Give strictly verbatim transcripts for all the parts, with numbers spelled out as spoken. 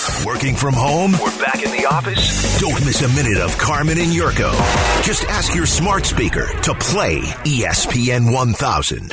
Working from home? We're back in the office? Don't miss a minute of Carmen and Yurko. Just ask your smart speaker to play E S P N one thousand.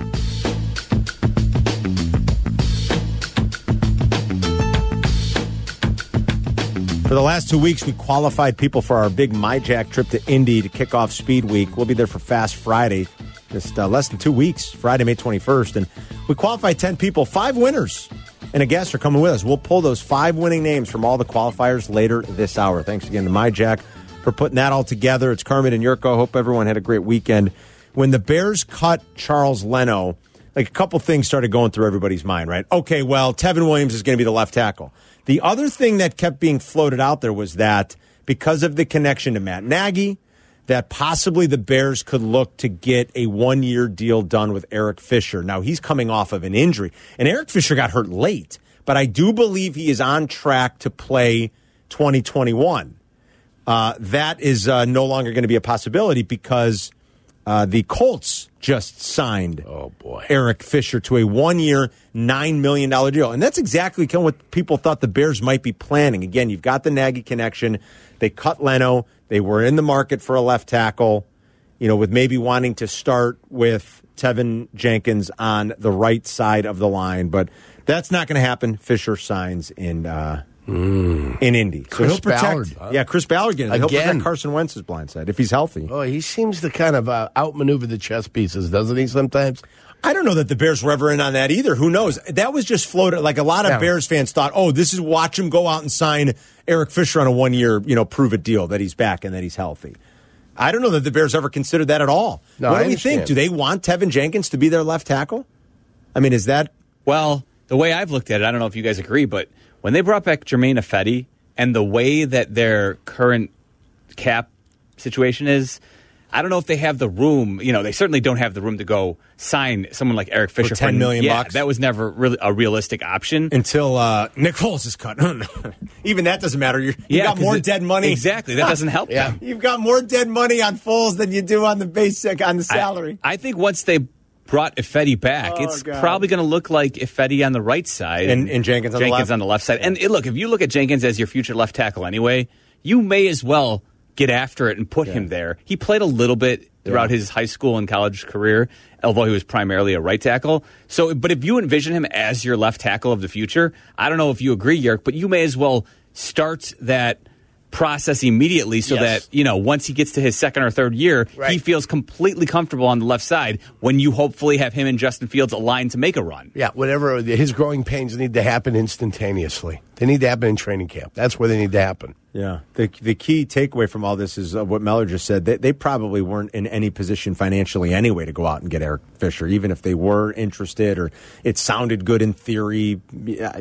For the last two weeks, we qualified people for our big MyJack trip to Indy to kick off Speed Week. We'll be there for Fast Friday, just uh, less than two weeks, Friday, May twenty-first. And we qualified ten people, five winners, and a guest are coming with us. We'll pull those five winning names from all the qualifiers later this hour. Thanks again to MyJack for putting that all together. It's Carmen and Yurko. Hope everyone had a great weekend. When the Bears cut Charles Leno, like a couple things started going through everybody's mind, right? Okay, well, Tevin Williams is going to be the left tackle. The other thing that kept being floated out there was that because of the connection to Matt Nagy, that possibly the Bears could look to get a one-year deal done with Eric Fisher. Now, he's coming off of an injury, and Eric Fisher got hurt late, but I do believe he is on track to play twenty twenty-one. Uh, that is uh, no longer going to be a possibility because uh, the Colts just signed oh boy. Eric Fisher to a one-year, nine million dollars deal. And that's exactly kind of what people thought the Bears might be planning. Again, you've got the Nagy connection. They cut Leno. They were in the market for a left tackle, you know, with maybe wanting to start with Tevin Jenkins on the right side of the line. But that's not going to happen. Fisher signs in uh, mm. in Indy. So Chris he'll protect. Ballard, huh? Yeah, Chris Ballard again. He'll Again. protect Carson Wentz's blind side if he's healthy. Oh, he seems to kind of uh, outmaneuver the chess pieces, doesn't he, sometimes? I don't know that the Bears were ever in on that either. Who knows? That was just floated. Like a lot of Yeah. Bears fans thought, oh, this is watch him go out and sign Eric Fisher on a one-year, you know, prove it deal that he's back and that he's healthy. I don't know that the Bears ever considered that at all. No, what do I we think? understand. Do they want Tevin Jenkins to be their left tackle? I mean, is that... Well, the way I've looked at it, I don't know if you guys agree, but when they brought back Jermaine Ifedi and the way that their current cap situation is, I don't know if they have the room. You know, they certainly don't have the room to go sign someone like Eric Fisher For ten million yeah, bucks? That was never really a realistic option. Until uh, Nick Foles is cut. Even that doesn't matter. You're, you yeah, got more it, dead money. Exactly. That doesn't help Yeah. them. You've got more dead money on Foles than you do on the basic, on the salary. I, I think once they brought Ifedi back, Oh, it's God. probably going to look like Ifedi on the right side And- and Jenkins on the Jenkins left. on the left side. And it, look, if you look at Jenkins as your future left tackle anyway, you may as well get after it and put Yeah. him there. He played a little bit throughout Yeah. his high school and college career, although he was primarily a right tackle. So, but if you envision him as your left tackle of the future, I don't know if you agree, Yerk, but you may as well start that process immediately so Yes. that, you know, once he gets to his second or third year, Right. he feels completely comfortable on the left side when you hopefully have him and Justin Fields aligned to make a run. Yeah, whatever. His growing pains need to happen instantaneously. They need to happen in training camp. That's where they need to happen. Yeah. The the key takeaway from all this is uh, what Meller just said. They, they probably weren't in any position financially anyway to go out and get Eric Fisher, even if they were interested or it sounded good in theory. Yeah,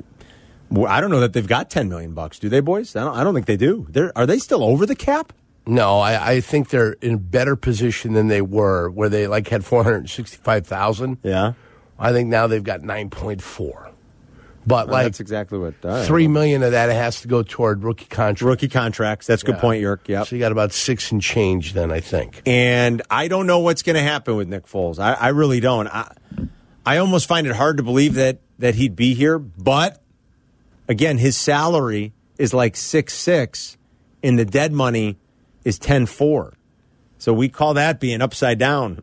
I don't know that they've got ten million bucks. Do they, boys? I don't, I don't think they do. They're, are they still over the cap? No, I, I think they're in a better position than they were, where they like had four hundred sixty-five thousand. Yeah. I think now they've got nine point four. But Well, like that's exactly what. all right. three million of that has to go toward rookie contract. Rookie contracts. That's a good Yeah. point, Yerk. Yep. So you got about six and change then, I think. And I don't know what's going to happen with Nick Foles. I, I really don't. I, I almost find it hard to believe that that he'd be here. But again, his salary is like six six, and the dead money is ten four. So we call that being upside down.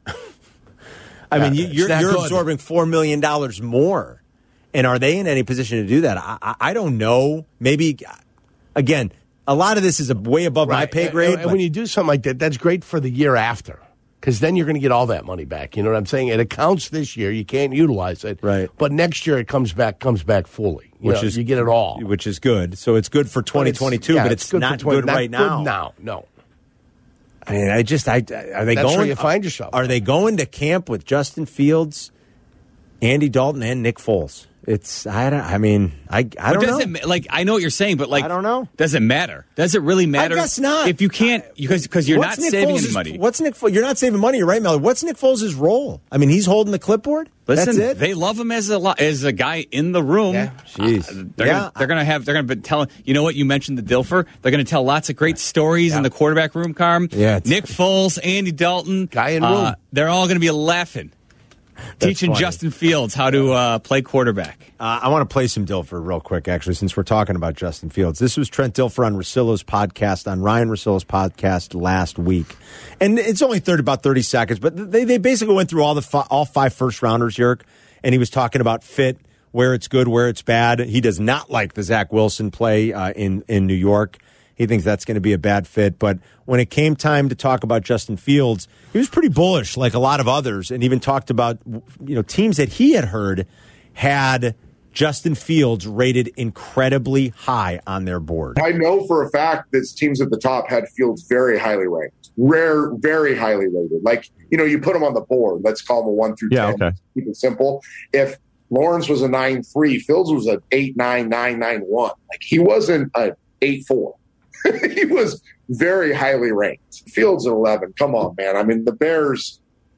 I mean, you, it's you're, not you're good. absorbing four million dollars more. And are they in any position to do that? I, I, I don't know. Maybe, again, a lot of this is a, way above my Right. pay And- grade. And, but- when you do something like that, that's great for the year after. Because then you're going to get all that money back. You know what I'm saying? It accounts this year. You can't utilize it. Right. But next year it comes back comes back fully. You Which know, is you get it all. which is good. So it's good for twenty twenty-two, yeah, but it's, good not for twenty good right not now. Good now, no. I mean, I just, I are they That's going? where you find yourself. Are they going to camp with Justin Fields, Andy Dalton, and Nick Foles? It's, I don't. I mean, I, I don't does know. It, like, I know what you're saying, but like, I don't know. Does it matter? Does it really matter? I guess not. If you can't, because because you're What's not Nick saving Foles' any money. What's Nick? Fo- You're not saving money. You're right, Mel. What's Nick Foles' role? I mean, he's holding the clipboard. Listen, That's it. they love him as a lo- as a guy in the room. Yeah. Jeez. Uh, they're Yeah. gonna, they're going to have they're going to be telling. You know what? You mentioned the Dilfer. They're going to tell lots of great stories in the quarterback room, Carm. Yeah, it's- Nick Foles, Andy Dalton, Guy in uh, room. They're all going to be laughing. Teaching funny. Justin Fields how to uh, play quarterback. Uh, I want to play some Dilfer real quick, actually, since we're talking about Justin Fields. This was Trent Dilfer on Russillo's podcast, on Ryan Russillo's podcast last week. And it's only thirty, about thirty seconds, but they, they basically went through all the fi- all five first-rounders, Yerk, and he was talking about fit, where it's good, where it's bad. He does not like the Zach Wilson play uh, in, in New York. He thinks that's going to be a bad fit. But when it came time to talk about Justin Fields, he was pretty bullish, like a lot of others, and even talked about, you know, teams that he had heard had Justin Fields rated incredibly high on their board. I know for a fact that teams at the top had Fields very highly ranked, rare, very highly rated. Like, you know, you put him on the board. Let's call him a one through yeah, ten. Okay. Keep it simple. If Lawrence was a nine three, Fields was an eight nine, nine nine one. Like, he wasn't a eight four. He was very highly ranked. Fields at eleven. Come on, man. I mean, the Bears,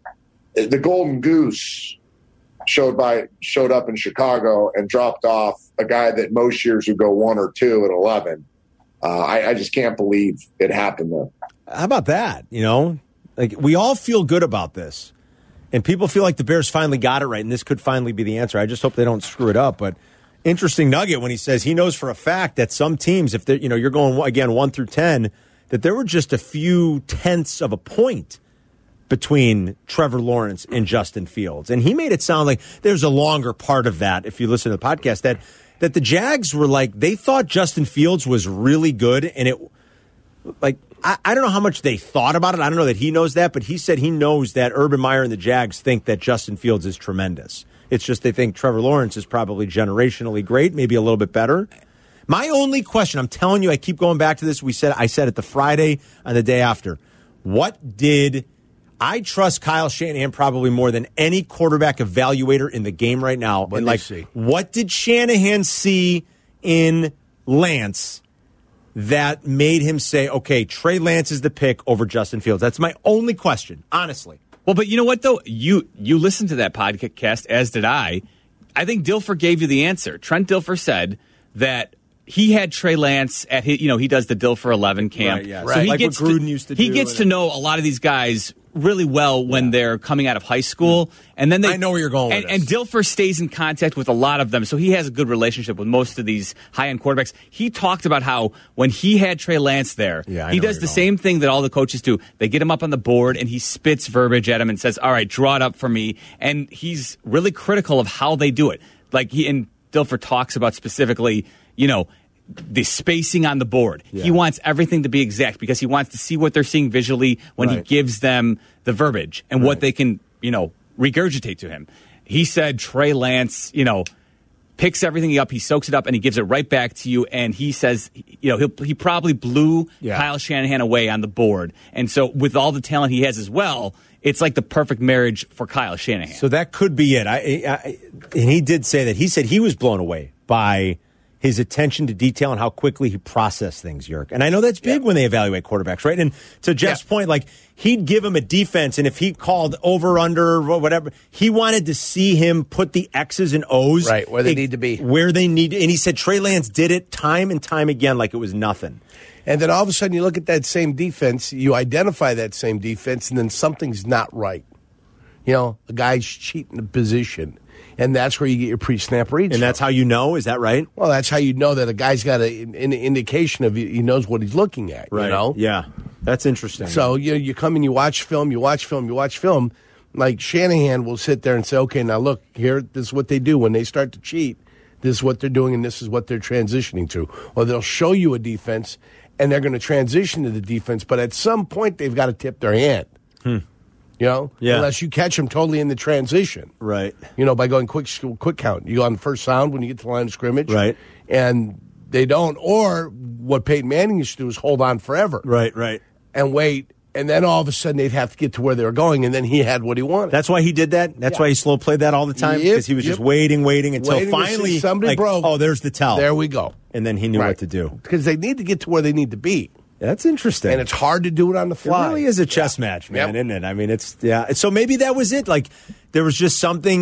the Golden Goose showed by showed up in Chicago and dropped off a guy that most years would go one or two at eleven. Uh, I, I just can't believe it happened there. How about that? You know, like, we all feel good about this, and people feel like the Bears finally got it right, and this could finally be the answer. I just hope they don't screw it up. But interesting nugget when he says he knows for a fact that some teams, if they're, you know, you're going again one through ten, that there were just a few tenths of a point between Trevor Lawrence and Justin Fields, and he made it sound like there's a longer part of that. If you listen to the podcast, that that the Jags were like, they thought Justin Fields was really good, and it like. I, I don't know how much they thought about it. I don't know that he knows that, but he said he knows that Urban Meyer and the Jags think that Justin Fields is tremendous. It's just they think Trevor Lawrence is probably generationally great, maybe a little bit better. My only question, I'm telling you, I keep going back to this. We said I said it the Friday and the day after. What did I trust Kyle Shanahan probably more than any quarterback evaluator in the game right now? What and did like, see? What did Shanahan see in Lance that made him say, okay, Trey Lance is the pick over Justin Fields? That's my only question, honestly. Well, but you know what, though? You you listened to that podcast, as did I. I think Dilfer gave you the answer. Trent Dilfer said that he had Trey Lance at his, you know, he does the Dilfer eleven camp. Right, yeah. So Right. he Like gets what Gruden to, used to He do gets and- to know a lot of these guys really well when Yeah. they're coming out of high school. And then they I know where you're going and, with and this. Dilfer stays in contact with a lot of them, so he has a good relationship with most of these high-end quarterbacks. He talked about how when he had Trey Lance there, Yeah, I he know does where the you're same thing that all the coaches do. They get him up on the board, and he spits verbiage at him and says, all right, draw it up for me. And he's really critical of how they do it. Like, he and Dilfer talks about specifically, you know, the spacing on the board. Yeah. He wants everything to be exact because he wants to see what they're seeing visually when he Right. gives them the verbiage and Right. what they can, you know, regurgitate to him. He said Trey Lance, you know, picks everything up, he soaks it up, and he gives it right back to you. And he says, you know, he'll, he probably blew Yeah. Kyle Shanahan away on the board. And so with all the talent he has as well, it's like the perfect marriage for Kyle Shanahan. So that could be it. I, I, and he did say that. He said he was blown away by his attention to detail and how quickly he processed things, Yerk. And I know that's big Yeah. when they evaluate quarterbacks, right? And to Jeff's Yeah. point, like, he'd give him a defense, and if he called over, under, whatever, he wanted to see him put the X's and O's. Right, where they need to be. Where they need And he said Trey Lance did it time and time again like it was nothing. And then all of a sudden you look at that same defense, you identify that same defense, and then something's not right. You know, a guy's cheating the position. And that's where you get your pre-snap reads. And that's from. how you know? Is that right? Well, that's how you know that a guy's got a, an indication of he knows what he's looking at. You know? Yeah. That's interesting. So you know, you come and you watch film, you watch film, you watch film. Like Shanahan will sit there and say, "Okay, now look here. This is what they do when they start to cheat. This is what they're doing, and this is what they're transitioning to." Or they'll show you a defense, and they're going to transition to the defense. But at some point, they've got to tip their hand. Hmm. You know, Yeah. unless you catch them totally in the transition. Right. You know, by going quick, quick count. You go on the first sound when you get to the line of scrimmage. Right. And they don't. Or what Peyton Manning used to do is hold on forever. Right, right. And wait. And then all of a sudden they'd have to get to where they were going. And then he had what he wanted. That's why he did that? That's Yeah. why he slow played that all the time? Yep, Because he was yep. just waiting, waiting until Waiting to see finally somebody like, broke. oh, there's the tell. There we go. And then he knew Right. what to do. Because they need to get to where they need to be. That's interesting. And it's hard to do it on the It fly. really is a chess match, man, Yep. isn't it? I mean, it's, yeah. So maybe that was it. Like, there was just something,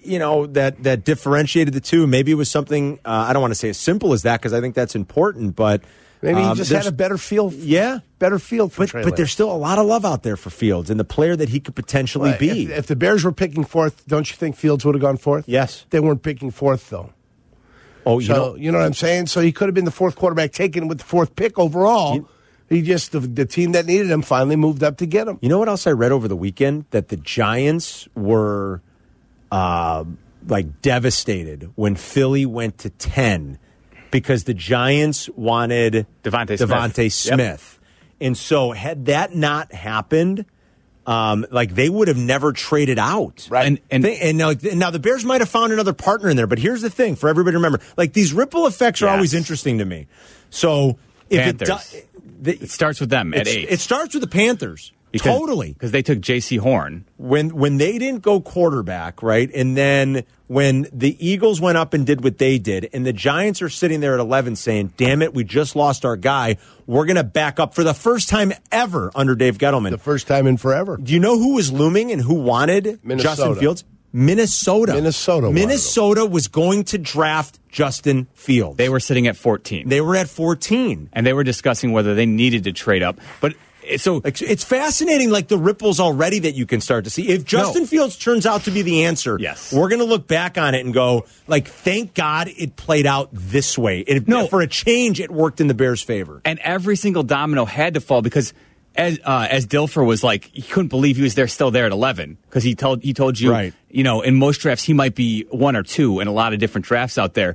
you know, that, that differentiated the two. Maybe it was something, uh, I don't want to say as simple as that because I think that's important, but maybe he um, just had a better feel. Yeah. Better feel for but, Trey but Lance. there's still a lot of love out there for Fields and the player that he could potentially Well, be. If, if the Bears were picking fourth, don't you think Fields would have gone fourth? Yes. They weren't picking fourth, though. Oh, you so, know, you know what I'm saying? So he could have been the fourth quarterback taken with the fourth pick overall. You, he just, the, the team that needed him finally moved up to get him. You know what else I read over the weekend? That the Giants were uh, like devastated when Philly went to ten because the Giants wanted Devontae Smith. Devontae Smith. Yep. And so had that not happened, Um, like they would have never traded out, right? And and, they, and now, now the Bears might have found another partner in there. But here's the thing: for everybody to remember, like these ripple effects are yes. always interesting to me. So if Panthers. it, do, the, it starts with them at eight. It starts with the Panthers. Because, totally, because they took J C Horn when when they didn't go quarterback, right? And then when the Eagles went up and did what they did, and the Giants are sitting there at eleven saying, "Damn it, we just lost our guy. We're going to back up for the first time ever under Dave Gettleman." The first time in forever. Do you know who was looming and who wanted Minnesota. Justin Fields? Minnesota. Minnesota. Minnesota was going to draft Justin Fields. They were sitting at fourteen. They were at fourteen, and they were discussing whether they needed to trade up, but. So it's fascinating, like the ripples already that you can start to see. If Justin no. Fields turns out to be the answer, yes. we're going to look back on it and go, like, thank God it played out this way. It, no. For a change, it worked in the Bears' favor. And every single domino had to fall because as uh, as Dilfer was like, he couldn't believe he was there still there at eleven because he told he told you, right. you know, in most drafts he might be one or two in a lot of different drafts out there.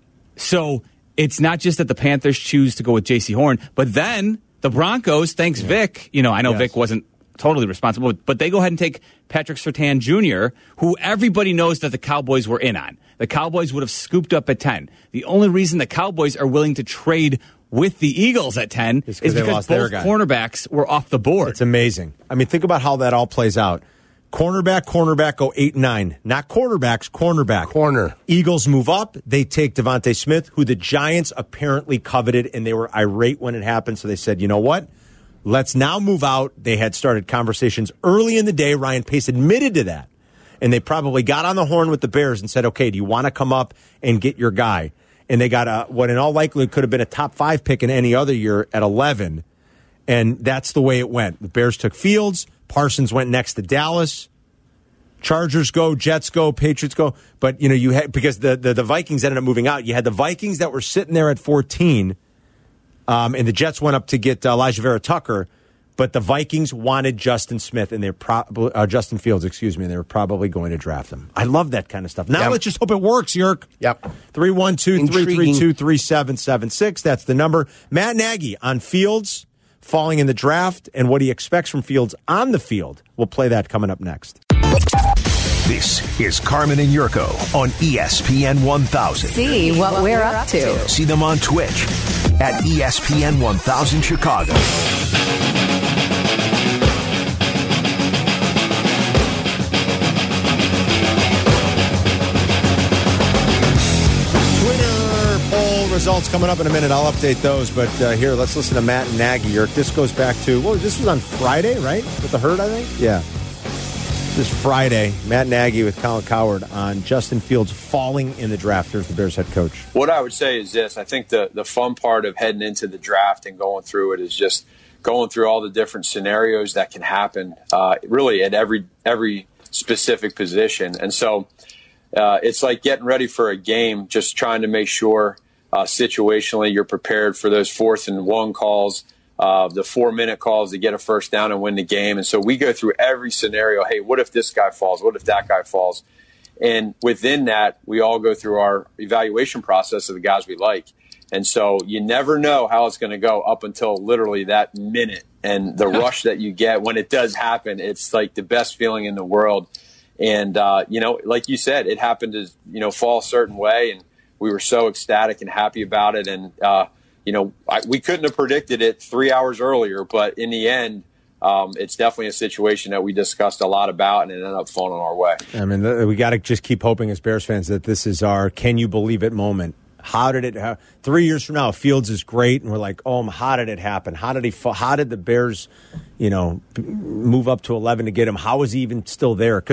So it's not just that the Panthers choose to go with J C Horn, but then the Broncos, thanks yeah. Vic, you know, I know yes. Vic wasn't totally responsible, but they go ahead and take Patrick Surtain Junior, who everybody knows that the Cowboys were in on. The Cowboys would have scooped up at ten. The only reason the Cowboys are willing to trade with the Eagles at ten is because both cornerbacks were off the board. It's amazing. I mean, think about how that all plays out. Cornerback, cornerback go eight and nine. Not quarterbacks, cornerback. Corner. Eagles move up. They take Devontae Smith, who the Giants apparently coveted, and they were irate when it happened. So they said, you know what? Let's now move out. They had started conversations early in the day. Ryan Pace admitted to that. And they probably got on the horn with the Bears and said, okay, do you want to come up and get your guy? And they got a, what in all likelihood could have been a top five pick in any other year at eleven. And that's the way it went. The Bears took Fields. Parsons went next to Dallas. Chargers go, Jets go, Patriots go. But, you know, you had, because the, the, the Vikings ended up moving out. You had the Vikings that were sitting there at fourteen, um, and the Jets went up to get uh, Elijah Vera Tucker. But the Vikings wanted Justin Smith, and they're probably uh, Justin Fields, excuse me, and they were probably going to draft him. I love that kind of stuff. Now yep. let's just hope it works, Yerk. Yep. three one two, three three two, three seven seven six. That's the number. Matt Nagy on Fields falling in the draft and what he expects from Fields on the field. We'll play that coming up next. This is Carmen and Yurko on E S P N one thousand. See what we're up to. See them on Twitch at E S P N one thousand Chicago. Results coming up in a minute. I'll update those. But uh, here, let's listen to Matt Nagy. This goes back to, well, this was on Friday, right? With the Herd, I think? Yeah. This Friday, Matt Nagy with Colin Cowherd on Justin Fields falling in the draft. Here's the Bears head coach. What I would say is this. I think the, the fun part of heading into the draft and going through it is just going through all the different scenarios that can happen, uh, really at every every specific position. And so uh, it's like getting ready for a game, just trying to make sure Uh, situationally, you're prepared for those fourth and one calls, uh, the four-minute calls to get a first down and win the game. And so we go through every scenario. Hey, what if this guy falls? What if that guy falls? And within that, we all go through our evaluation process of the guys we like. And so you never know how it's going to go up until literally that minute. And the rush that you get when it does happen, it's like the best feeling in the world. And, uh, you know, like you said, it happened to, you know, fall a certain way. And we were so ecstatic and happy about it. And, uh, you know, I, we couldn't have predicted it three hours earlier. But in the end, um, it's definitely a situation that we discussed a lot about and it ended up falling our way. I mean, we got to just keep hoping as Bears fans that this is our can you believe it moment. How did it how, three years from now, Fields is great. And we're like, oh, how did it happen? How did he fall? How did the Bears, you know, move up to eleven to get him? How is he even still there? Because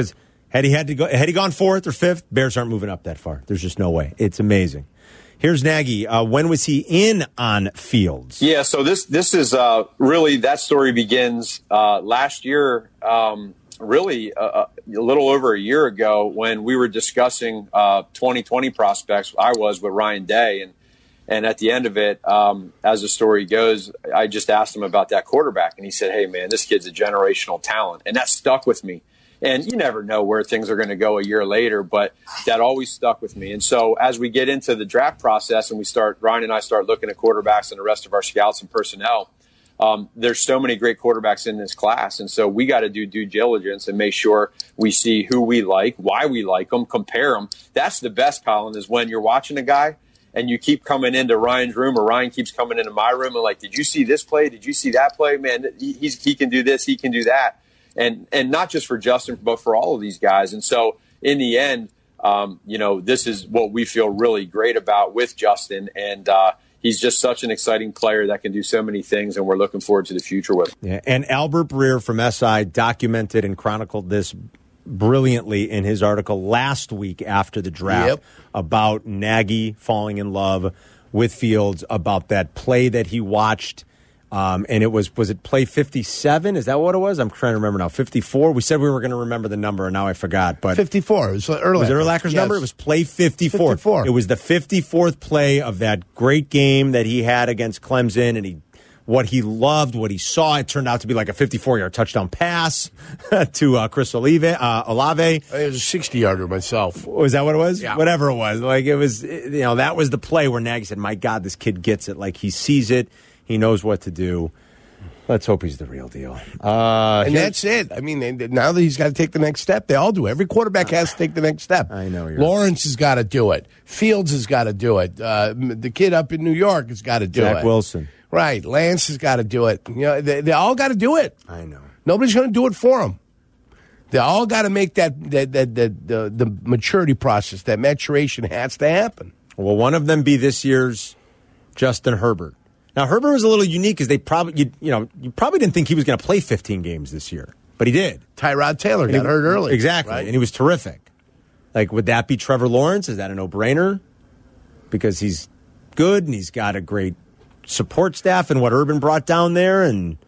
Had he had to go, had he gone fourth or fifth, Bears aren't moving up that far. There's just no way. It's amazing. Here's Nagy. Uh, when was he in on Fields? Yeah, so this this is uh, really, that story begins uh, last year, um, really a, a little over a year ago when we were discussing uh, twenty twenty prospects. I was with Ryan Day, and and at the end of it, um, as the story goes, I just asked him about that quarterback, and he said, hey, man, this kid's a generational talent, and that stuck with me. And you never know where things are going to go a year later, but that always stuck with me. And so as we get into the draft process and we start, Ryan and I start looking at quarterbacks and the rest of our scouts and personnel, um, there's so many great quarterbacks in this class. And so we got to do due diligence and make sure we see who we like, why we like them, compare them. That's the best, Colin, is when you're watching a guy and you keep coming into Ryan's room or Ryan keeps coming into my room and like, did you see this play? Did you see that play? Man, he, he's, he can do this. He can do that. And and not just for Justin, but for all of these guys. And so in the end, um, you know, this is what we feel really great about with Justin. And uh, he's just such an exciting player that can do so many things. And we're looking forward to the future with him. Yeah, and Albert Breer from S I documented and chronicled this brilliantly in his article last week after the draft yep. about Nagy falling in love with Fields, about that play that he watched. Um, and it was, was it play fifty-seven? Is that what it was? I'm trying to remember now. fifty-four? We said we were going to remember the number, and now I forgot. But fifty-four. It was Urlacher. Was it Urlacher's yes. number? It was play fifty-four. fifty-four. It was the fifty-fourth play of that great game that he had against Clemson, and he what he loved, what he saw. It turned out to be like a fifty-four-yard touchdown pass to uh, Chris Olave. Uh, Olave. It was a sixty-yarder myself. Was that what it was? Yeah. Whatever it was. Like it was, you know, that was the play where Nagy said, my God, this kid gets it. Like he sees it. He knows what to do. Let's hope he's the real deal. Uh, and that's it. I mean, now that he's got to take the next step, they all do. Every quarterback has to take the next step. I know. You're Lawrence has got to do it. Fields has got to do it. Uh, the kid up in New York has got to do Zach it. Zach Wilson. Right. Lance has got to do it. You know, they, they all got to do it. I know. Nobody's going to do it for them. They all got to make that, that, that, that the, the maturity process, that maturation has to happen. Will one of them be this year's Justin Herbert? Now, Herbert was a little unique because they probably, you, you know, you probably didn't think he was going to play fifteen games this year, but he did. Tyrod Taylor and got he, hurt early. Exactly, right? and he was terrific. Like, would that be Trevor Lawrence? Is that a no-brainer? Because he's good and he's got a great support staff and what Urban brought down there. And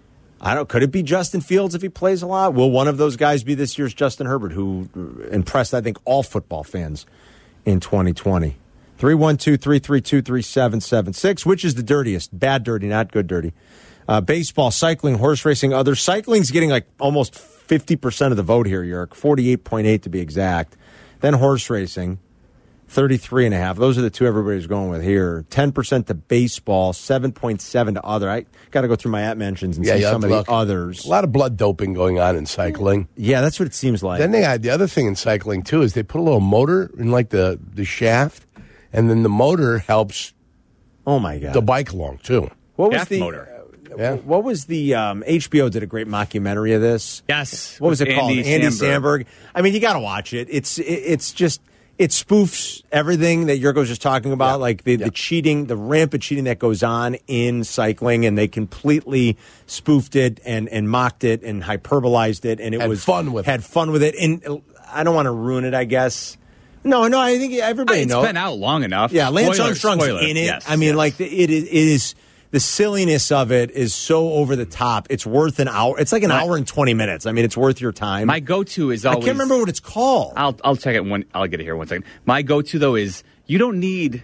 I don't. Could it be Justin Fields if he plays a lot? Will one of those guys be this year's Justin Herbert, who impressed, I think, all football fans in twenty twenty? three one two, three three two, three seven seven six. Which is the dirtiest? Bad dirty, not good dirty. Uh, baseball, cycling, horse racing, others. Cycling's getting like almost fifty percent of the vote here, Yerk. forty-eight point eight to be exact. Then horse racing, thirty-three and a half. Those are the two everybody's going with here. ten percent to baseball, seven point seven to other. I got to go through my app mentions and yeah, see some of look. the others. A lot of blood doping going on in cycling. Yeah, that's what it seems like. Then they had the other thing in cycling, too, is they put a little motor in like the, the shaft. And then the motor helps oh my God. the bike along, too. What was Half the motor. Uh, yeah. What was the um, H B O did a great mockumentary of this? Yes. What was it called? Andy Andy Samberg. Samberg. I mean, you got to watch it. It's it, it's just it spoofs everything that Yurko's just talking about, yeah. like the, yeah. the cheating, the rampant cheating that goes on in cycling, and they completely spoofed it and, and mocked it and hyperbolized it, and it had was fun with had it. fun with it. And I don't want to ruin it, I guess. No, no, I think everybody it's knows. It's been out long enough. Yeah, Lance spoiler, Armstrong's spoiler. in it. Yes, I mean, yes. like, it is, it is, the silliness of it is so over the top. It's worth an hour. It's like an My, hour and twenty minutes. I mean, it's worth your time. My go-to is always... I can't remember what it's called. I'll, I'll check it one... I'll get it here one second. My go-to, though, is you don't need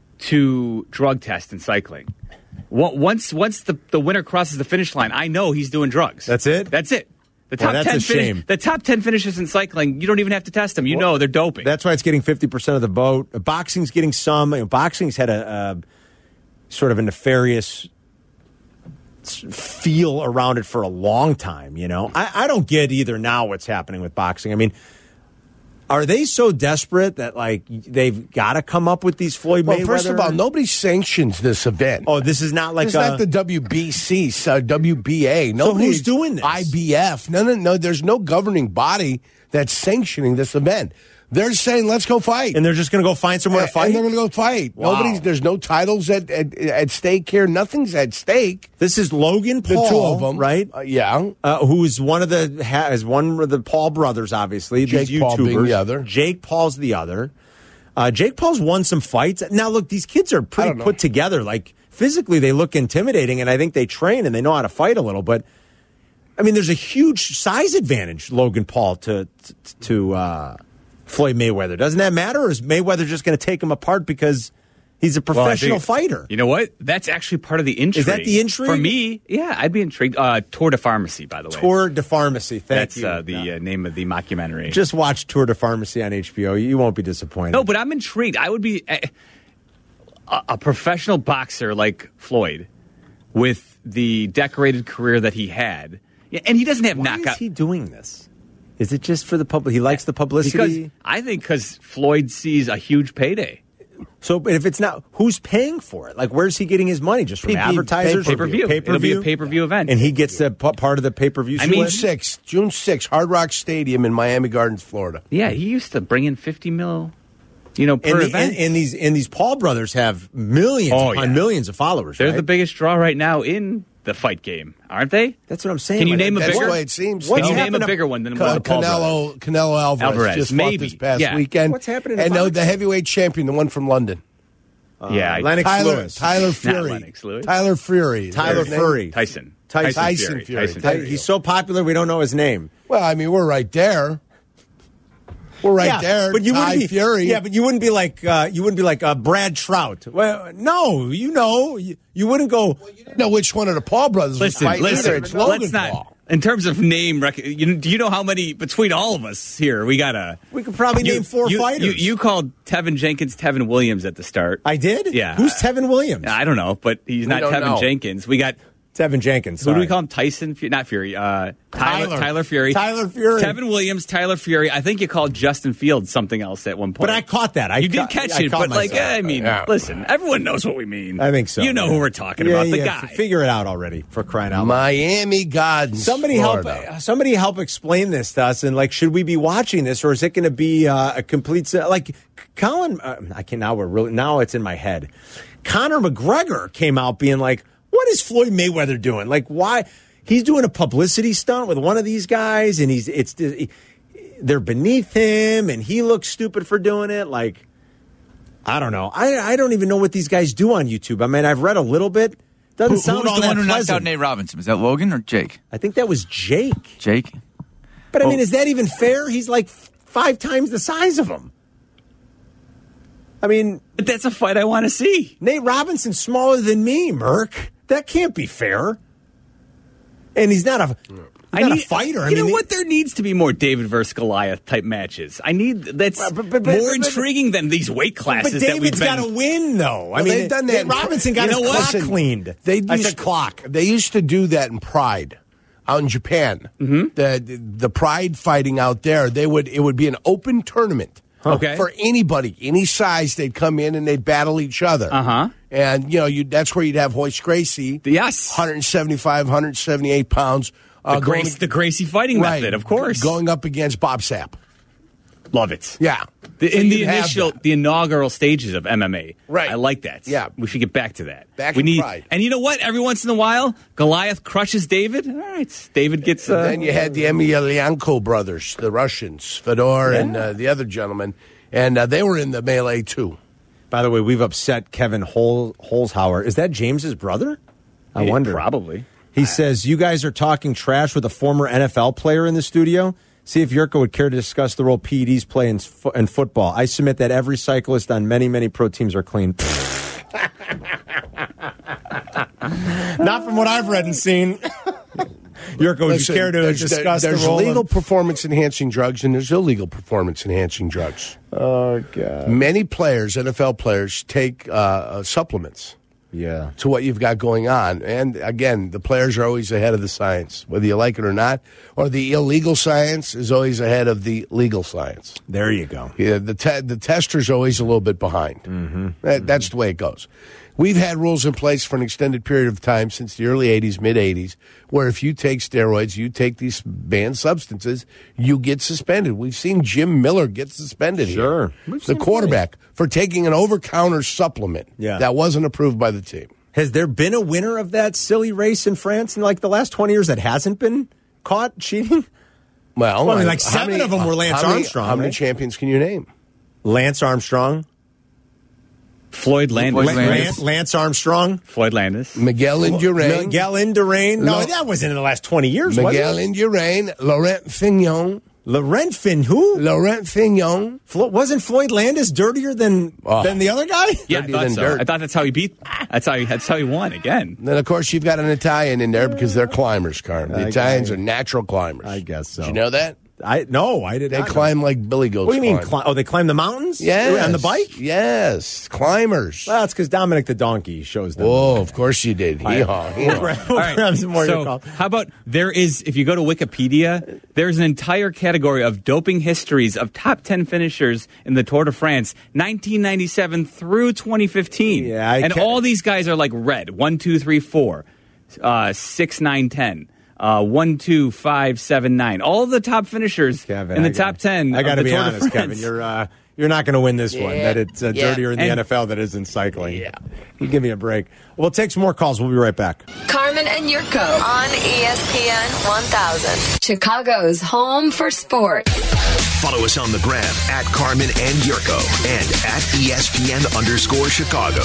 to drug test in cycling. Once, once the, the winner crosses the finish line, I know he's doing drugs. That's it? That's it. The Boy, top that's ten a finish, shame. The top ten finishes in cycling, you don't even have to test them. You well, know they're doping. That's why it's getting fifty percent of the vote. Boxing's getting some. You know, boxing's had a, a sort of a nefarious feel around it for a long time, you know. I, I don't get either now what's happening with boxing. I mean, are they so desperate that, like, they've got to come up with these Floyd well, Mayweather? Well, first of all, nobody sanctions this event. Oh, this is not like It's a... not the W B C, uh, W B A. Nobody, so who's doing this? I B F. No, no, no. There's no governing body that's sanctioning this event. They're saying, let's go fight. And they're just going to go find somewhere to fight? And they're going to go fight. Wow. Nobody's. There's no titles at, at at stake here. Nothing's at stake. This is Logan Paul, the two of them, right? Uh, yeah. Uh, who is one of the has one of the Paul brothers, obviously. Jake these Paul YouTubers. being the other. Jake Paul's the other. Uh, Jake Paul's won some fights. Now, look, these kids are pretty put together. Like, physically, they look intimidating, and I think they train and they know how to fight a little. But, I mean, there's a huge size advantage, Logan Paul, to, to, to uh, Floyd Mayweather. Doesn't that matter, or is Mayweather just going to take him apart because he's a professional well, think, fighter? You know what? That's actually part of the intrigue. Is that the intrigue? For me, yeah, I'd be intrigued. Uh, Tour de Pharmacy, by the way. Tour de Pharmacy, thank That's, you. That's uh, the yeah. uh, name of the mockumentary. Just watch Tour de Pharmacy on H B O. You won't be disappointed. No, but I'm intrigued. I would be a, a, a professional boxer like Floyd with the decorated career that he had. Yeah, and he doesn't have Why knockout. is he doing this? Is it just for the public? He likes the publicity? Because I think because Floyd sees a huge payday. So, but if it's not, who's paying for it? Like, where's he getting his money? Just from P P advertisers? Pay-per-view. Pay-per-view? It'll be a pay-per-view event. And he gets the p- part of the pay-per-view I mean, June sixth, June sixth, Hard Rock Stadium in Miami Gardens, Florida. Yeah, he used to bring in fifty mil, you know, per and, the, event. and, and these and these Paul brothers have millions Oh, upon yeah. millions of followers. They're right? the biggest draw right now in the fight game, aren't they? That's what I'm saying. Can you Like, name a That's bigger? the way it seems. What's Can you name happened a to- bigger one than Ca- one of the Paul brothers? Canelo, Canelo Alvarez, Alvarez, just maybe. fought this past Yeah. weekend. What's happening to And no, the boxing? heavyweight champion, the one from London. yeah, I- Lennox Tyler, Lewis. Tyler Fury. Lennox Lewis. Tyler Fury. Tyler His name? Fury. Tyson. Tyson. Tyson Fury. Tyson Ty- Fury. He's so popular, we don't know his name. Well, I mean, we're right there. We're right yeah, there. But you Ty wouldn't be, Fury. Yeah, but you wouldn't be like uh, you wouldn't be like uh, Brad Trout. Well, no, you know, you, you wouldn't go. know which one of the Paul brothers was Listen, fighting listen. either. It's Logan Let's not. Paul. In terms of name, rec- you, do you know how many between all of us here? We got a. We could probably name four you, fighters. You, you called Tevin Jenkins Tevin Williams at the start. I did. Yeah. Who's Tevin Williams? I don't know, but he's not don't Tevin know. Jenkins. We got. Tevin Jenkins. Who do sorry. we call him? Tyson? Fu- Not Fury. Uh, Tyler, Tyler. Tyler Fury. Tyler Fury. Tevin Williams. Tyler Fury. I think you called Justin Fields something else at one point. But I caught that. I you ca- did catch I it, caught but like, myself. I mean, Yeah. listen, everyone knows what we mean. I think so. You know yeah. who we're talking Yeah, about, the yeah, guy. f- Figure it out already, for crying out loud. Miami Gardens. Somebody Florida. help! Somebody help explain this to us. And like, should we be watching this, or is it going to be uh, a complete se- like Colin? Uh, I can now. We're really now. It's in my head. Conor McGregor came out being like, "What is Floyd Mayweather doing? Like, why he's doing a publicity stunt with one of these guys, and he's it's they're beneath him, and he looks stupid for doing it. Like, I don't know. I I don't even know what these guys do on YouTube. I mean, I've read a little bit. Doesn't Who, sound who was all the one that who knocked pleasant. out Nate Robinson? Was that Logan or Jake? I think that was Jake. Jake? But I Well- mean, is that even fair? He's like f- five times the size of him. I mean, But that's a fight I want to see. Nate Robinson's smaller than me, Merc. That can't be fair. And he's not a, he's I not need, a fighter. I You mean, know what? There needs to be more David versus Goliath type matches. I need that's But- but- but- more but- but- intriguing than these weight But classes that we've David's been. got to win, though. I Well, mean, they've done that Nate in- Robinson got You his know what? clock Listen, cleaned. They I used, said clock. They used to do that in Pride out in Japan. Mm-hmm. The the Pride fighting out there, they would it would be an open tournament. Okay. For anybody, any size, they'd come in and they'd battle each other. Uh-huh. And you know, you that's where you'd have Hoist Gracie. Yes. one seventy-five, one seventy-eight pounds. the, uh, Grace, going- the Gracie fighting right, method, of course. Going up against Bob Sapp. Love it. Yeah. The, So in the you'd have initial, that. the inaugural stages of M M A, Right. I like that. Yeah. we should get back to that. Back we in need, Pride. and you know what? Every once in a while, Goliath crushes David. All right, David gets. Uh, Then you had the Emelianenko brothers, the Russians, Fedor and uh, the other gentleman, and uh, they were in the melee too. By the way, we've upset Kevin Hol- Holzhauer. Is that James's brother? I yeah, wonder. Probably. He says, you guys are talking trash with a former N F L player in the studio. See if Yurko would care to discuss the role P E Ds play in, fo- in football. I submit that every cyclist on many, many pro teams are clean. Not from what I've read and seen. Yurko, would Listen, you care to there's, discuss there's the role legal of... performance enhancing drugs and there's illegal performance enhancing drugs. Oh, God. Many players, N F L players, take uh, uh, supplements Yeah. to what you've got going on. And again, the players are always ahead of the science, whether you like it or not. Or the illegal science is always ahead of the legal science. There you go. Yeah, the te- the tester's always a little bit behind. Mm-hmm. That, that's the way it goes. We've had rules in place for an extended period of time since the early eighties, mid-eighties, where if you take steroids, you take these banned substances, you get suspended. We've seen Jim Miller get suspended Sure. here. The quarterback for taking an over-counter supplement Yeah. that wasn't approved by the team. Has there been a winner of that silly race in France in like the last twenty years that hasn't been caught cheating? Well, Well, I mean, like how seven many- of them were Lance how many- Armstrong, How many right? champions can you name? Lance Armstrong, Floyd Landis. Floyd Lan- Landis. Lance, Lance Armstrong, Floyd Landis. Miguel Indurain. Miguel Indurain. No, Lo- that wasn't in the last twenty years. Miguel was it? Indurain. Laurent Fignon. Laurent Fin, who? Laurent Fignon. Flo- wasn't Floyd Landis dirtier than Oh. than the other guy? Yeah, I Dirty thought than so. dirt. I thought that's how he beat. That's how he. That's how he won again. Then, of course, you've got an Italian in there because they're climbers, Carm. The I- Italians I- are natural climbers. I guess so. Did you know that? I no, I did They not know. climb like billy goats. What do you mean? climb. Cli- oh, they climb the mountains? Yes. on the bike. Yes. Climbers. Well, it's because Dominic the donkey shows them. Oh, of course you did. Hee-haw. We'll hee-haw. grab- we'll All right. grab some more of your So, calls. how about there is, if you go to Wikipedia, there's an entire category of doping histories of top ten finishers in the Tour de France, nineteen ninety-seven through twenty fifteen. Yeah, I and can't- all these guys are like red. One, two, three, four, uh, six, nine, ten. Uh, one, two, five, seven, nine. All the top finishers Kevin, in the I gotta- top ten. I got gotta to be honest, Kevin. You're uh, you're not going to win this one. Yeah. That it's uh, Yeah. dirtier in the And- N F L that is in cycling. Yeah. You give me a break. We'll take some more calls. We'll be right back. Carmen and Yurko on E S P N one thousand. Chicago's home for sports. Follow us on the gram at Carmen and Yurko and at E S P N underscore Chicago.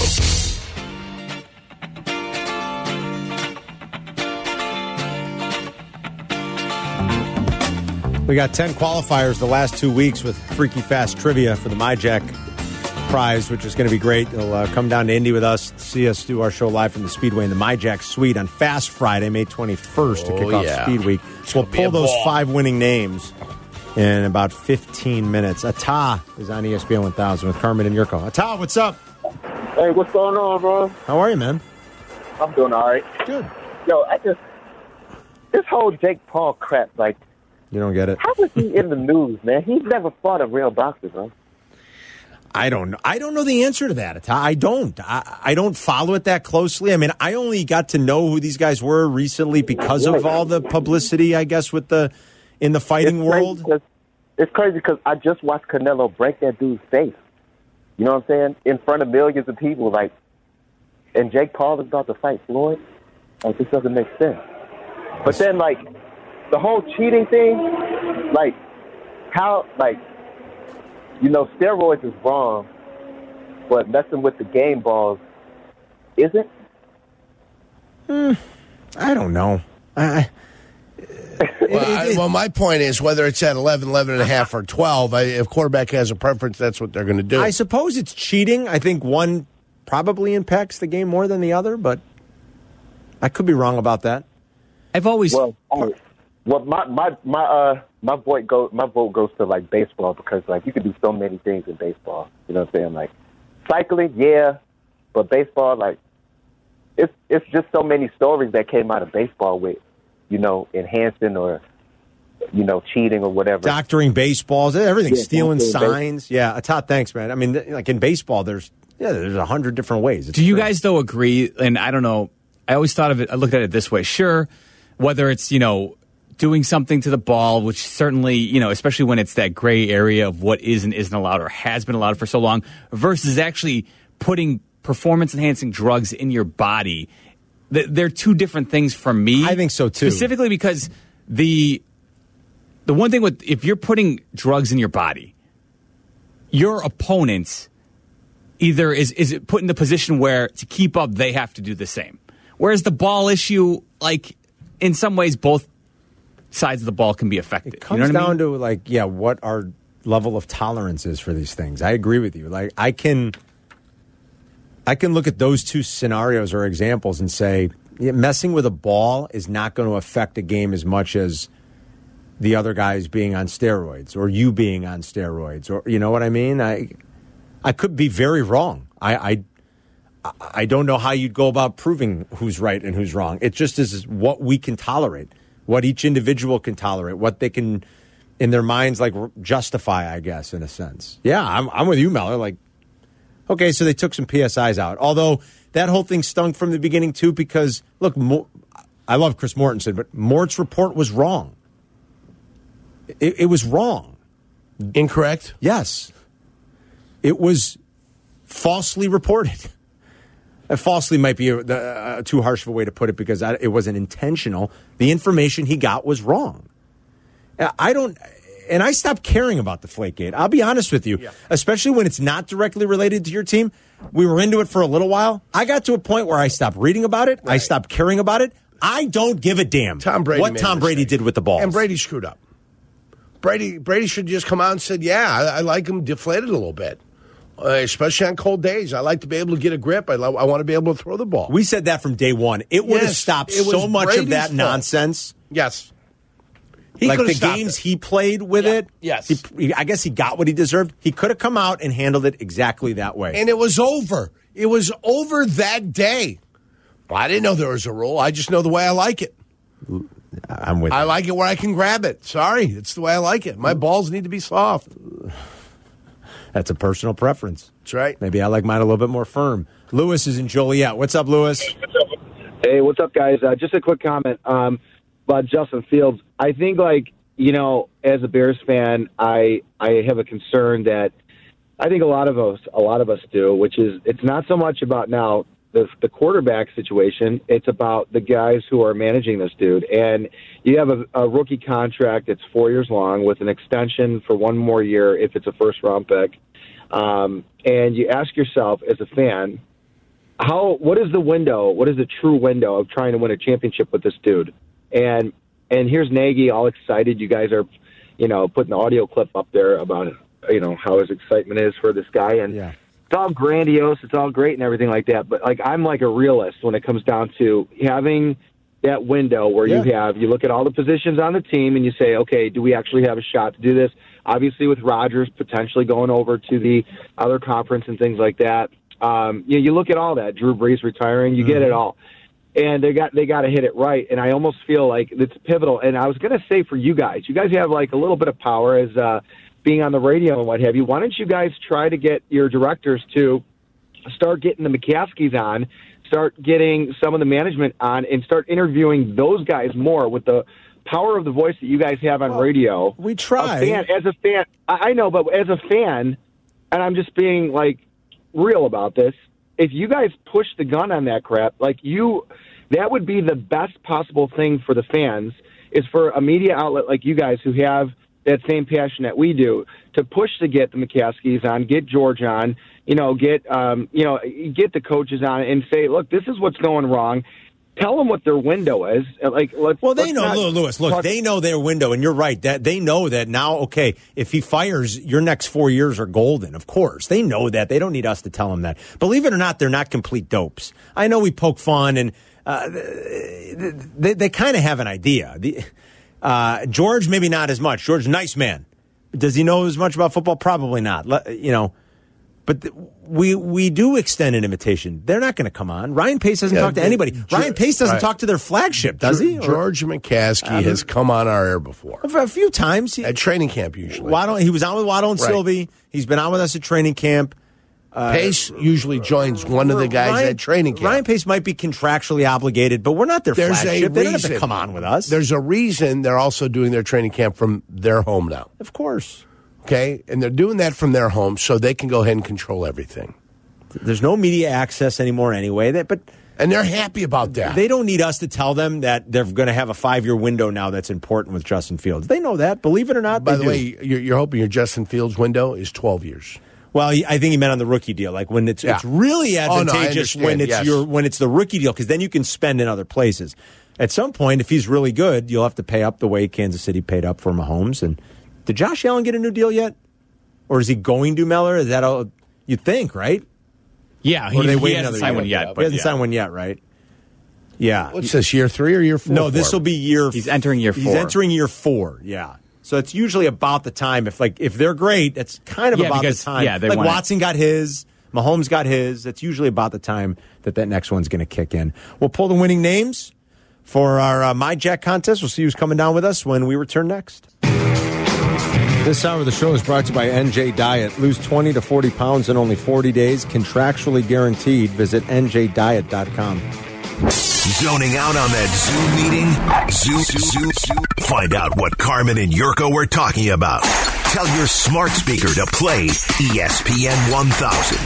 We got ten qualifiers the last two weeks with Freaky Fast Trivia for the MyJack prize, which is going to be great. They'll uh, come down to Indy with us, see us do our show live from the Speedway in the MyJack Suite on Fast Friday, May twenty-first, to Oh, kick off yeah. Speed Week. We'll gonna be a pull those ball. five winning names in about fifteen minutes. Ata is on E S P N one thousand with Carmen and Yurko. Ata, what's up? Hey, what's going on, bro? How are you, man? I'm doing all right. Good. Yo, I just this whole Jake Paul crap. Like, You don't get it? how was he in the news, man? He's never fought a real boxer, bro. I don't know. I don't know the answer to that. Ata. I don't. I, I don't follow it that closely. I mean, I only got to know who these guys were recently because of all the publicity, I guess, with the in the fighting It's crazy world. 'cause- It's crazy because I just watched Canelo break that dude's face. You know what I'm saying? In front of millions of people, like, and Jake Paul is about to fight Floyd. Like, this doesn't make sense. But then, like, the whole cheating thing, like, how, like, you know, steroids is wrong, but messing with the game balls isn't. I don't know. I, Well, I, well, my point is whether it's at eleven, eleven and a half, or twelve, I, if quarterback has a preference, that's what they're going to do. I suppose it's cheating. I think one probably impacts the game more than the other, but I could be wrong about that. I've always. Well, I- well, my my my uh my vote go my vote goes to like baseball because like you can do so many things in baseball. You know what I'm saying? Like cycling, yeah, but baseball, like it's it's just so many stories that came out of baseball with, you know, enhancing or you know cheating or whatever. Doctoring baseballs, everything, Yeah, stealing doctoring signs. Yeah, Todd, thanks, man. I mean, th- like in baseball, there's yeah, there's a hundred different ways. It's Do you crazy. guys though agree? And I don't know. I always thought of it. I looked at it this way. Sure, whether it's you know doing something to the ball, which certainly you know, especially when it's that gray area of what is and isn't allowed or has been allowed for so long, versus actually putting performance enhancing drugs in your body. Th- They're two different things for me. I think so, too. Specifically because the the one thing with if you're putting drugs in your body, your opponents either is is put in the position where to keep up they have to do the same. Whereas the ball issue, like in some ways, both sides of the ball can be affected. It comes you know what I down mean? to like, yeah, what our level of tolerance is for these things. I agree with you. Like, I can, I can look at those two scenarios or examples and say, yeah, messing with a ball is not going to affect a game as much as the other guys being on steroids or you being on steroids, or you know what I mean. I, I could be very wrong. I, I, I don't know how you'd go about proving who's right and who's wrong. It just is what we can tolerate, what each individual can tolerate, what they can, in their minds, like justify, I guess, in a sense. Yeah, I'm, I'm with you, Mellor. Like, okay, so they took some P S Is out. Although that whole thing stung from the beginning, too, because, look, Mo- I love Chris Mortensen, but Mort's report was wrong. It, it was wrong. Incorrect? Yes. It was falsely reported. Uh, falsely might be a, uh, too harsh of a way to put it because I, it wasn't intentional. The information he got was wrong. Uh, I don't, and I stopped caring about the Deflategate. I'll be honest with you, yeah. especially when it's not directly related to your team. We were into it for a little while. I got to a point where I stopped reading about it. Right. I stopped caring about it. I don't give a damn Tom Brady what Tom Brady did with the ball. And Brady screwed up. Brady Brady should just come out and said, yeah, I, I like him deflated a little bit. Uh, especially on cold days. I like to be able to get a grip. I, lo- I want to be able to throw the ball. We said that from day one. It would yes, have stopped so much Brady's of that fault. nonsense. Yes. He like the games it. he played with yeah. it. Yes. He, he, I guess he got what he deserved. He could have come out and handled it exactly that way. And it was over. It was over that day. Well, I didn't know there was a rule. I just know the way I like it. I'm with I you. like it where I can grab it. Sorry. It's the way I like it. My balls need to be soft. That's a personal preference. That's right. Maybe I like mine a little bit more firm. Lewis is in Joliet. What's up, Lewis? Hey, what's up, guys? Uh, just a quick comment um, about Justin Fields. I think, like, you know, as a Bears fan, I I have a concern that I think a lot of us a lot of us do, which is it's not so much about now the the quarterback situation. It's about the guys who are managing this dude. And you have a, a rookie contract that's four years long with an extension for one more year if it's a first round pick. Um, and you ask yourself as a fan, how what is the window? What is the true window of trying to win a championship with this dude? And and here's Nagy all excited. You guys are, you know, putting the audio clip up there about, you know, how his excitement is for this guy. And yeah. it's all grandiose. It's all great and everything like that. But, like, I'm like a realist when it comes down to having that window where yeah. you have, you look at all the positions on the team and you say, okay, do we actually have a shot to do this? Obviously with Rodgers potentially going over to the other conference and things like that. Um, you, you look at all that. Drew Brees retiring, you mm-hmm. get it all. And they got they got to hit it right. And I almost feel like it's pivotal. And I was going to say for you guys, you guys have like a little bit of power as uh, being on the radio and what have you. Why don't you guys try to get your directors to start getting the McCaskies on, start getting some of the management on, and start interviewing those guys more with the power of the voice that you guys have on well, radio. We try. A fan, as a fan, I know, but as a fan, and I'm just being like real about this, if you guys push the gun on that crap, like you, that would be the best possible thing for the fans, is for a media outlet like you guys who have that same passion that we do to push to get the McCaskies on, get George on, you know, get, um, you know, get the coaches on and say, look, this is what's going wrong. Tell them what their window is. Like, let's, well, they let's know, not Lewis. Look, talk- they know their window, and you're right. That they know that now. Okay, if he fires, your next four years are golden. Of course, they know that. They don't need us to tell them that. Believe it or not, they're not complete dopes. I know we poke fun, and uh, they they kind of have an idea. The, uh, George, maybe not as much. George, nice man. Does he know as much about football? Probably not. You know. But th- we we do extend an invitation. They're not going to come on. Ryan Pace doesn't yeah, talk to the, anybody. Ge- Ryan Pace doesn't right. talk to their flagship, does he? George or, McCaskey uh, has come on our air before. A few times. He, at training camp, usually. Waddle, he was on with Waddle and right. Sylvie. He's been on with us at training camp. Uh, Pace usually joins one of the guys Ryan, at training camp. Ryan Pace might be contractually obligated, but we're not their There's flagship. A they reason. don't have to come on with us. There's a reason they're also doing their training camp from their home now. Of course. Okay, and they're doing that from their home so they can go ahead and control everything. There's no media access anymore anyway. That, but and they're happy about that. They don't need us to tell them that they're going to have a five-year window now that's important with Justin Fields. They know that. Believe it or not, By they the do. way, you're, you're hoping your Justin Fields window is twelve years. Well, I think he meant on the rookie deal, like when it's yeah. it's really advantageous oh, no, when it's yes. your when it's the rookie deal, because then you can spend in other places. At some point, if he's really good, you'll have to pay up the way Kansas City paid up for Mahomes. And did Josh Allen get a new deal yet? Or is he going to, Meller? Is that all you think, right? Yeah, he, they he hasn't signed one yet. But he hasn't yeah. signed one yet, right? Yeah. What's this, year three or year four? No, this will be year... He's entering year four. He's entering year four, yeah. So it's usually about the time. If like if they're great, it's kind of yeah, about because, the time. Yeah, they like wanna... Watson got his, Mahomes got his. It's usually about the time that that next one's going to kick in. We'll pull the winning names for our uh, My Jack contest. We'll see who's coming down with us when we return next. This hour of the show is brought to you by N J Diet. Lose twenty to forty pounds in only forty days. Contractually guaranteed. Visit N J diet dot com. Zoning out on that Zoom meeting? Zoom, Zoom, Zoom. Find out what Carmen and Yurko were talking about. Tell your smart speaker to play E S P N one thousand.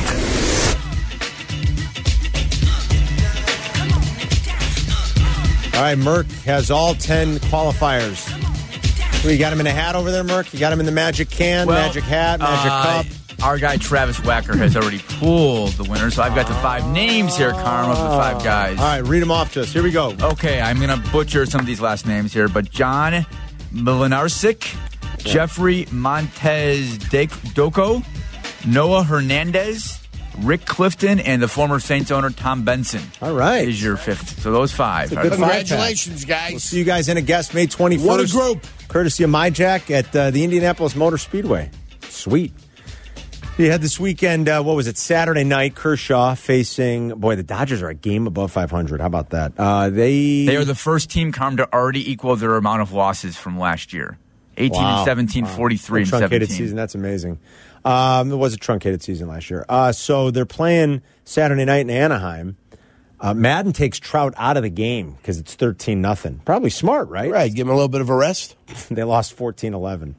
All right, Merck has all ten qualifiers. Well, you got him in a hat over there, Merck? You got him in the magic can, Well, magic hat, magic uh, cup? Our guy Travis Wacker has already pulled the winner, so I've got the five names here, Carm, of the five guys. All right, read them off to us. Here we go. Okay, I'm going to butcher some of these last names here, but John Milinarczyk, yeah. Jeffrey Montez Doko, Noah Hernandez, Rick Clifton, and the former Saints owner Tom Benson. All right. Is your fifth. So those five. Good Congratulations, guys. We'll see you guys in a guest May twenty-first. What a group. Courtesy of MyJack at uh, the Indianapolis Motor Speedway. Sweet. You had this weekend, uh, what was it, Saturday night, Kershaw facing, boy, the Dodgers are a game above five hundred. How about that? Uh, they They are the first team, Carm, to already equal their amount of losses from last year. eighteen wow. and seventeen, wow. forty-three and truncated seventeen. Season, that's amazing. Um, it was a truncated season last year. Uh, so they're playing Saturday night in Anaheim. Uh, Madden takes Trout out of the game because it's thirteen nothing. Probably smart, right? Right, give him a little bit of a rest. They lost fourteen eleven.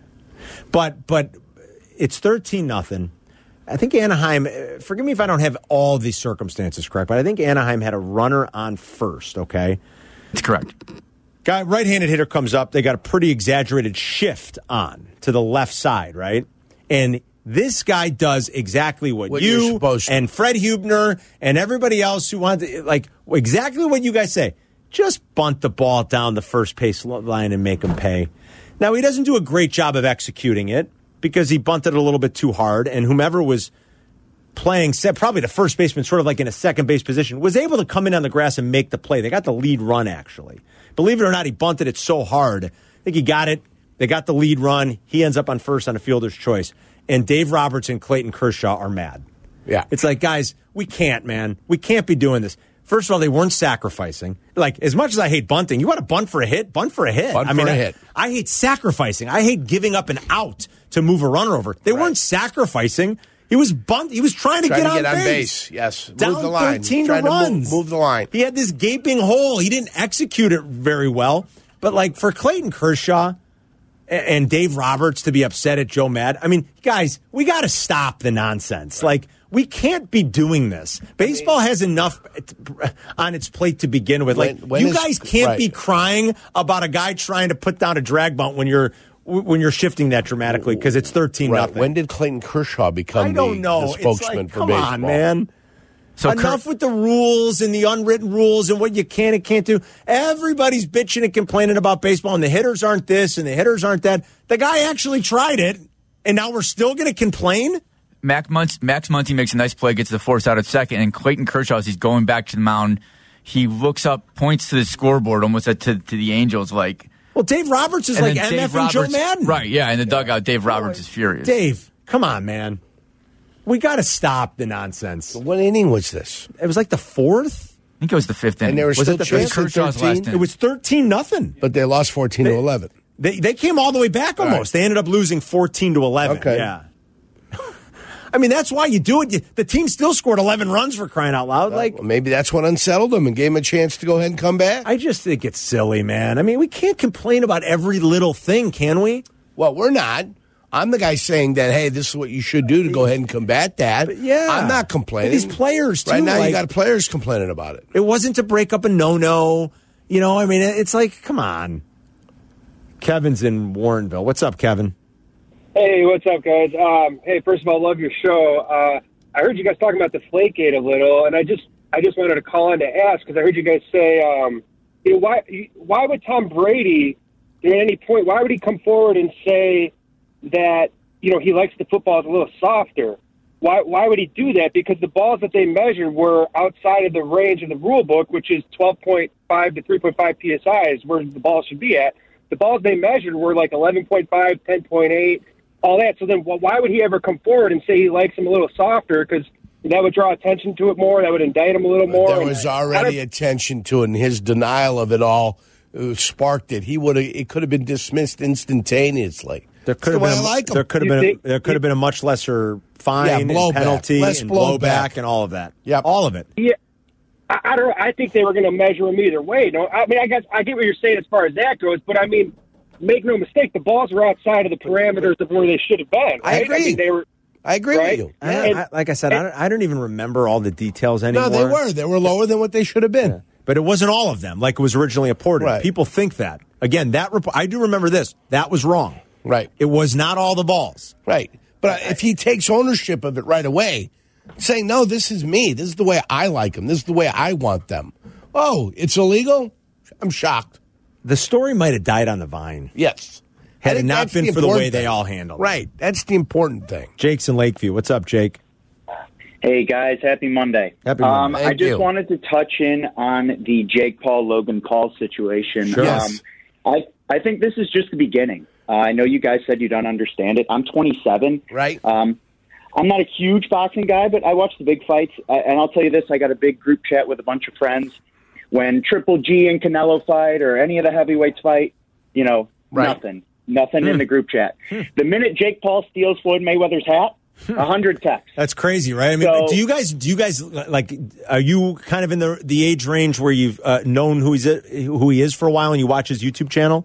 But but it's thirteen nothing. I think Anaheim, forgive me if I don't have all these circumstances correct, but I think Anaheim had a runner on first, okay? That's correct. Guy, right-handed hitter comes up. They got a pretty exaggerated shift on to the left side, right? And this guy does exactly what, What you're you supposed to. and Fred Hubner and everybody else who wanted to, like, exactly what you guys say. Just bunt the ball down the first base line and make him pay. Now, he doesn't do a great job of executing it because he bunted it a little bit too hard, and whomever was playing, probably the first baseman, sort of like in a second base position, was able to come in on the grass and make the play. They got the lead run, actually. Believe it or not, he bunted it so hard. I think he got it. They got the lead run. He ends up on first on a fielder's choice. And Dave Roberts and Clayton Kershaw are mad. Yeah. It's like, guys, we can't, man. We can't be doing this. First of all, they weren't sacrificing. Like, as much as I hate bunting, you want to bunt for a hit? Bunt for a hit. Bunt I mean, for a I, hit. I hate sacrificing. I hate giving up an out to move a runner over. They Right. weren't sacrificing. He was bunt. He was trying to Trying get, to on, get on base. base. Yes. Down Move the line. thirteen Trying to runs. move, move the line. He had this gaping hole. He didn't execute it very well. But, like, for Clayton Kershaw and Dave Roberts to be upset at Joe Mad, I mean, guys, we got to stop the nonsense. Right. Like, we can't be doing this. Baseball has enough on its plate to begin with. Like, When- when you is- guys can't right. be crying about a guy trying to put down a drag bunt when you're when you're shifting that dramatically because it's thirteen Right. nothing. When did Clayton Kershaw become I don't the, know. the spokesman it's like, for come baseball? on, man. So Enough Kurt- with the rules and the unwritten rules and what you can and can't do. Everybody's bitching and complaining about baseball, and the hitters aren't this and the hitters aren't that. The guy actually tried it, and now we're still going to complain? Mac Munt- Max Muncy makes a nice play, gets the force out at second, and Clayton Kershaw, as he's going back to the mound, he looks up, points to the scoreboard, almost to, to the Angels, like... Well, Dave Roberts is and like then Dave MFing Joe Roberts- Madden. Right, yeah, in the dugout, Dave Roberts is furious. Dave, come on, man. We got to stop the nonsense. What inning was this? It was like the fourth? I think it was the fifth inning. And they were was still it the chasing Kershaw's thirteen? last inning? It was thirteen nothing. But they lost fourteen to eleven. They they came all the way back almost. Right. They ended up losing fourteen to eleven. Okay. Yeah. I mean, that's why you do it. You, the team still scored eleven runs for crying out loud. Like, Well, maybe that's what unsettled them and gave them a chance to go ahead and come back. I just think it's silly, man. I mean, we can't complain about every little thing, can we? Well, we're not. I'm the guy saying that, hey, this is what you should do to go ahead and combat that. But yeah. I'm not complaining. But these players, too, Right now, like- you got players complaining about it. It wasn't to break up a no-no. You know, I mean, it's like, come on. Kevin's in Warrenville. What's up, Kevin? Hey, what's up, guys? Um, hey, first of all, love your show. Uh, I heard you guys talking about the Deflategate a little, and I just I just wanted to call in to ask because I heard you guys say, um, you know, why why would Tom Brady, at any point, why would he come forward and say that, you know, he likes the footballs a little softer? Why why would he do that? Because the balls that they measured were outside of the range of the rule book, which is twelve point five to three point five P S I is where the ball should be at. The balls they measured were like eleven point five, ten point eight, all that. So then why would he ever come forward and say he likes them a little softer? Because that would draw attention to it more. That would indict him a little more. There was already attention to it, and his denial of it all uh, sparked it. He would have. It could have been dismissed instantaneously. There could That's have the been. way I like 'em. There could have You been. think- A, there could have been a much lesser fine, Yeah, and blowback. penalty, Less and blowback. blowback, and all of that. Yep. all of it. Yeah, I, I don't. I think they were going to measure him either way. No, I mean, I guess I get what you're saying as far as that goes, but I mean, make no mistake, the balls were outside of the parameters of where they should have been. Right? I agree. mean, they were. I agree Right? with you. I Yeah. don't- I- like I said, I don't, I don't even remember all the details anymore. No, they were. They were lower than what they should have been. But it wasn't all of them, like it was originally reported. Right. People think that. Again, that report. I do remember this. That was wrong. Right. It was not all the balls. Right. But if he takes ownership of it right away, saying, no, this is me. This is the way I like them. This is the way I want them. Oh, it's illegal? I'm shocked. The story might have died on the vine. Yes. Had I it think not that's been the for the way important they thing. all handled it. Right. That's the important thing. Jake's in Lakeview. What's up, Jake? Hey, guys. Happy Monday. Happy um, Monday. I Thank just you. wanted to touch in on the Jake Paul, Logan Paul situation. Sure. Yes. Um, I, I think this is just the beginning. Uh, I know you guys said you don't understand it. I'm twenty-seven. Right. Um, I'm not a huge boxing guy, but I watch the big fights. Uh, and I'll tell you this, I got a big group chat with a bunch of friends. When Triple G and Canelo fight or any of the heavyweights fight, you know, Right. nothing. Nothing in the group chat. The minute Jake Paul steals Floyd Mayweather's hat, a hundred texts. That's crazy, right? I mean, So- do you guys? Do you guys like? Are you kind of in the the age range where you've uh, known who he's who he is for a while, and you watch his YouTube channel?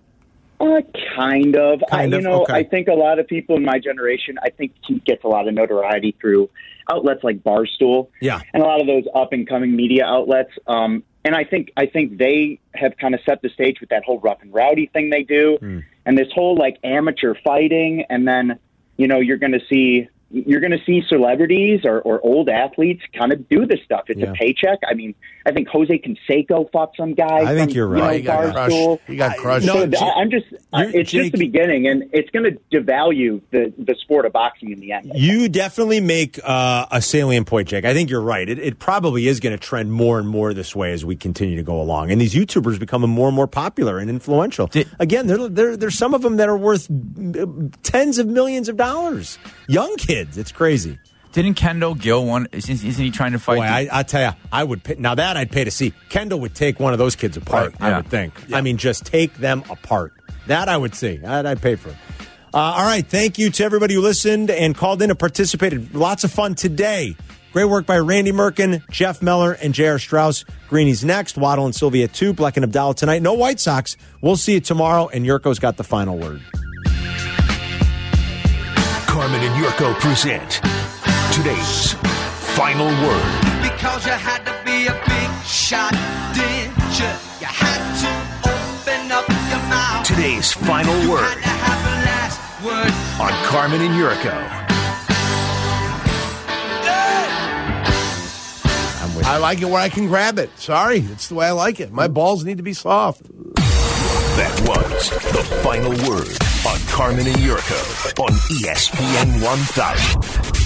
Uh, kind of. Kind I, of, you know, okay. I think a lot of people in my generation, I think he gets a lot of notoriety through outlets like Barstool. Yeah. And a lot of those up and coming media outlets. Um, and I think I think they have kind of set the stage with that whole rough and rowdy thing they do, Mm. and this whole like amateur fighting, and then you know you're going to see you're going to see celebrities or, or old athletes kind of do this stuff. It's Yeah. a paycheck. I mean, I think Jose Canseco fought some guy. I think from, you're you know, right. He got Barstool. crushed. He got crushed. No, So Jake- I- I'm just, uh, you're- it's Jake- just the beginning, and it's going to devalue the, the sport of boxing in the end. You definitely make uh, a salient point, Jake. I think you're right. It, it probably is going to trend more and more this way as we continue to go along, and these YouTubers becoming more and more popular and influential. Did- Again, there, there, there's some of them that are worth uh, tens of millions of dollars. Young kids, it's crazy. Didn't Kendall Gill want? Isn't, isn't he trying to fight? Boy, the- I, I tell you, I would pay, now that I'd pay to see. Kendall would take one of those kids apart. Right, I yeah. would think. I mean, just take them apart. That I would see. I'd, I'd pay for it. Uh, all right, thank you to everybody who listened and called in and participated. Lots of fun today. Great work by Randy Merkin, Jeff Meller, and J R. Strauss. Greeny's next. Waddle and Sylvia at two. Bleck and Abdallah tonight. No White Sox. We'll see you tomorrow, and Yurko's got the final word. Carmen and Yurko present today's final word. Because you had to be a big shot, didn't you? You had to open up your mouth. Today's final You word had to have the last word. on Carmen and Yurko. I'm with I like it where I can grab it. Sorry. It's the way I like it. My balls need to be soft. That was the final word on Carmen and Yurko on E S P N one thousand.